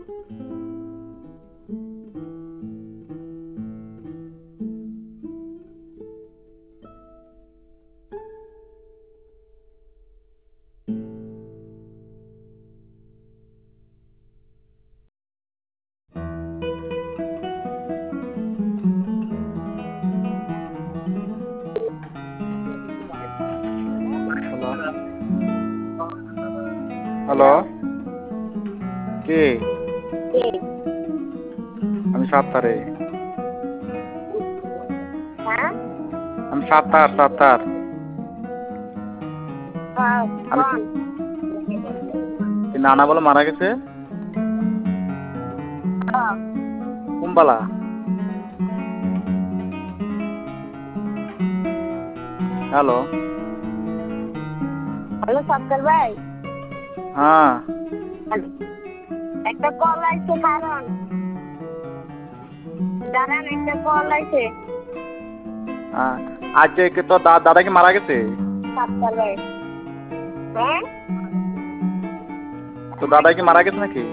Hello, কে? আমি সাত্তারে। আমি সাত্তার। নানা বলে মারা গেছে কুম্বালা। হ্যালো হ্যালো সাত্তার ভাই। হ্যাঁ একটা কল আইছে, কারণ দাঁড়ান, একটা কল আইছে। আজকে কি তোর দাদা কি মারা গেছে? সাত্তার ভাই, হ্যাঁ তোর দাদা কি মারা গেছে নাকি?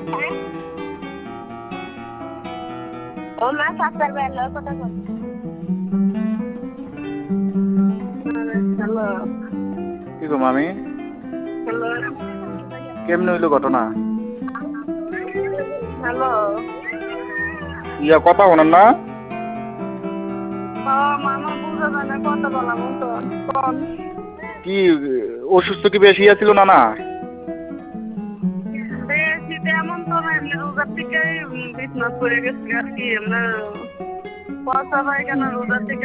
ও মা সাত্তার ভাই লয় কথা বল। হ্যালো কি গো মামি, হ্যালো কেমনে হইলো ঘটনা? হ্যালো কথা বলেন না। মামা বুঝা যায় না কথা বলা মতো। কি অসুস্থ কি বেশি আছিল নানা? বেশি তেমন তো না, এমনি রোজার থেকে বিছনাত পড়ে গেছি আর কি। আমরা পয়সা পাই কেন রোজার থেকে